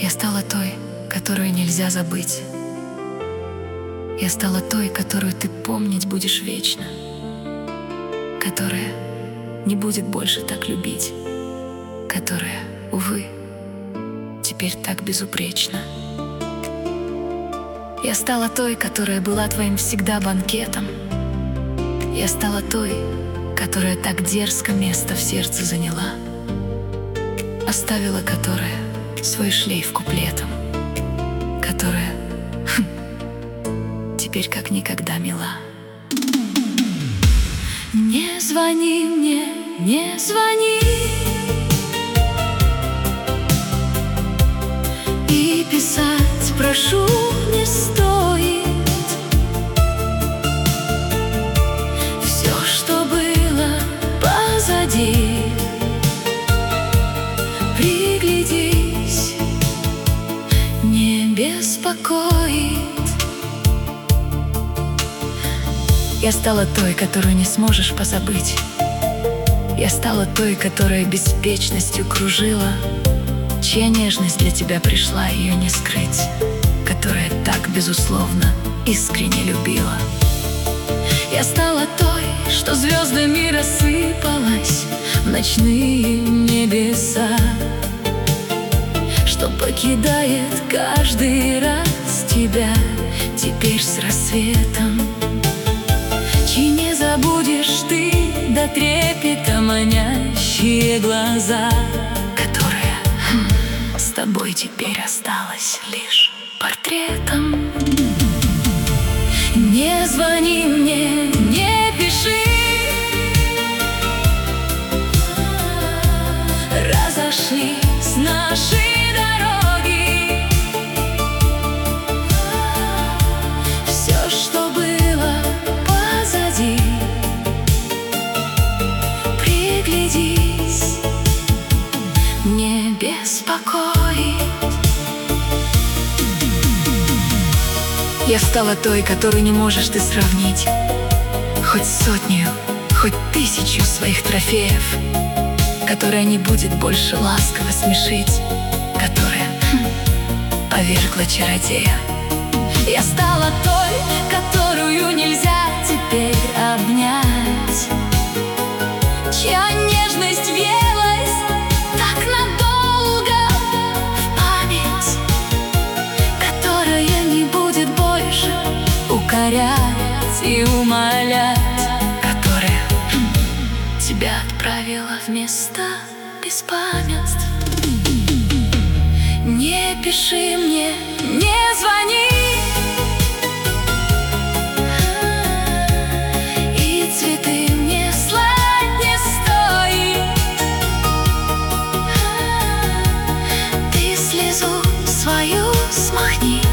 Я стала той, которую нельзя забыть. Я стала той, которую ты помнить будешь вечно, которая не будет больше так любить, которая, увы, теперь так безупречна. Я стала той, которая была твоим всегда банкетом. Я стала той, которая так дерзко место в сердце заняла, оставила которая свой шлейф куплетом, которая теперь как никогда мила. Не звони мне, не звони, и писать прошу не стоит. Все, что было позади, приглядись, не беспокоит. Я стала той, которую не сможешь позабыть. Я стала той, которая беспечностью кружила, чья нежность для тебя пришла, ее не скрыть, которая так, безусловно, искренне любила. Я стала той, что звездами рассыпалась в ночные небеса, что покидает каждый раз тебя теперь с рассветом, чьи не забудешь ты до трепета манящие глаза, которая с тобой теперь осталась лишь портретом. Не звони мне, не пиши, разошлись наши дороги. Все, что было позади, приглядись, не беспокоит. Я стала той, которую не можешь ты сравнить, хоть сотню, хоть тысячу своих трофеев, которая не будет больше ласково смешить, которая повергла чародея. Я стала той, которую нельзя теперь обнять, чья нежность въелась так надолго в память, которая не будет больше укорять и умолять, которая тебя отправила в места беспамятств. Не пиши мне, не звони, и цветы мне слать не стоит. Ты слезу свою смахни,